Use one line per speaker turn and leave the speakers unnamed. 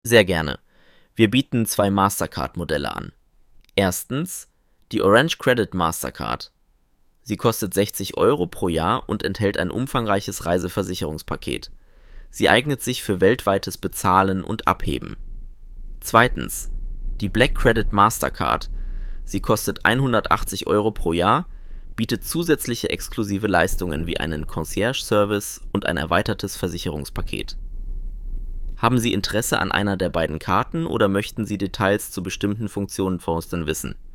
Sehr gerne. Wir bieten zwei Mastercard-Modelle an. Erstens die Orange Credit Mastercard. Sie kostet 60 € pro Jahr und enthält ein umfangreiches Reiseversicherungspaket. Sie eignet sich für weltweites Bezahlen und Abheben. Zweitens die Black Credit Mastercard. Sie kostet 180 € pro Jahr, bietet zusätzliche exklusive Leistungen wie einen Concierge-Service und ein erweitertes Versicherungspaket. Haben Sie Interesse an einer der beiden Karten oder möchten Sie Details zu bestimmten Funktionen von uns wissen?